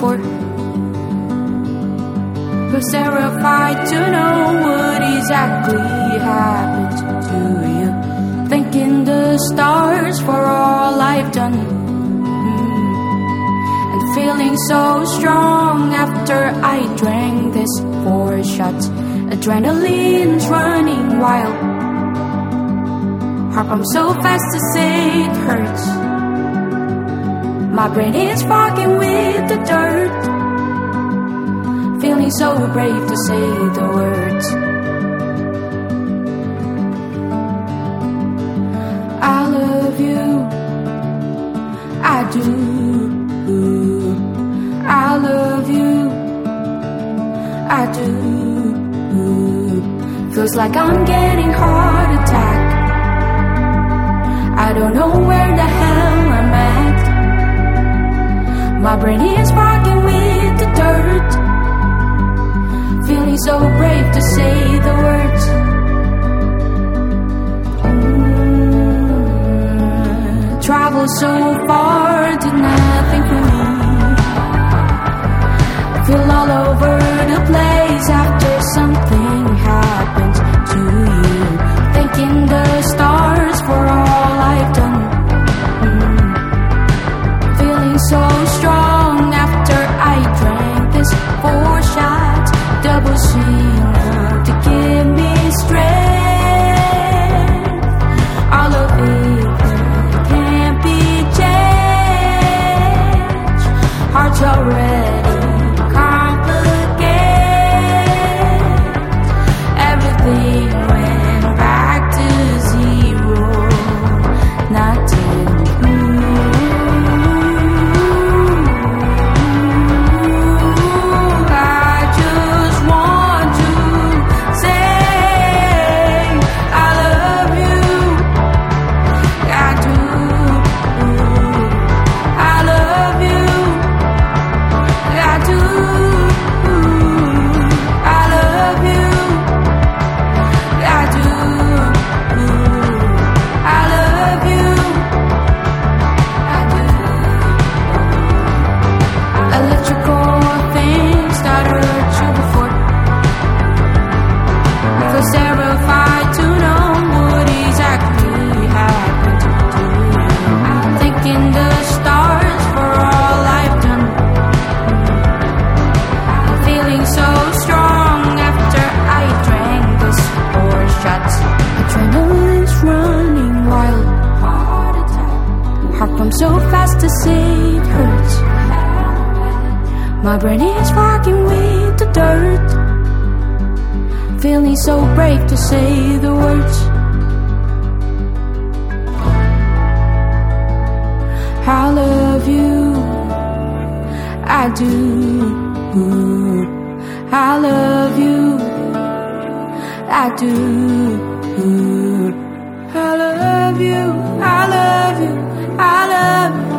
before. Was terrified to know what exactly happened to you. Thanking the stars for all I've done. And feeling so strong after I drank this 4 shots. Adrenaline's running wild. Heart pumps so fast to say it hurts. My brain is fucking with the dirt. Feeling so brave to say the words. I love you, I do. I love you, I do. Feels like I'm getting heart attack. I don't know where the hell I'm at. My brain is fucking with the dirt. Feeling so brave to say the words. Travel so far, did nothing for me. Feel all over the place after something happened to you. Thanking the stars for all I've done. Feeling so strong after I drank this 4 shots. Double C enough to give me strength. All of it can't be changed. Heart's already complicated. Everything went back to 0. Nothing. So fast to say it hurts. My brain is fucking with the dirt. Feeling so brave to say the words. I love you, I do. I love you, I do. I love you, I love you, I love you.